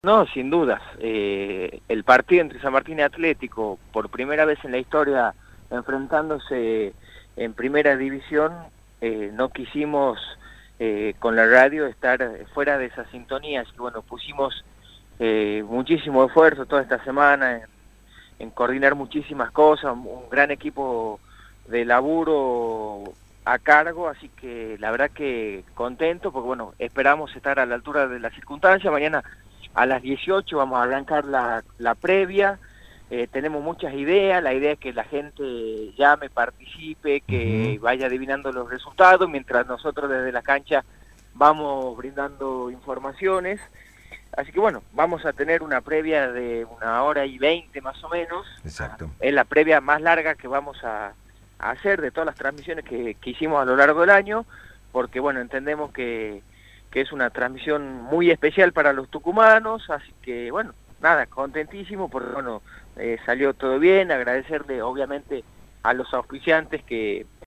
No, sin dudas. El partido entre San Martín y Atlético, por primera vez en la historia enfrentándose en primera división, no quisimos con la radio estar fuera de esa sintonía, así que bueno, pusimos muchísimo esfuerzo toda esta semana en coordinar muchísimas cosas, un gran equipo de laburo a cargo, así que la verdad que contento, porque bueno, esperamos estar a la altura de las circunstancias. Mañana a las 18 vamos a arrancar la previa, tenemos muchas ideas, la idea es que la gente llame, participe, que vaya adivinando los resultados, mientras nosotros desde la cancha vamos brindando informaciones. Así que bueno, vamos a tener una previa de 1 hora y 20 más o menos. Exacto. Es la previa más larga que vamos a hacer de todas las transmisiones que hicimos a lo largo del año, porque bueno, entendemos que es una transmisión muy especial para los tucumanos, así que bueno, nada, contentísimo, porque bueno, salió todo bien, agradecerle obviamente a los auspiciantes que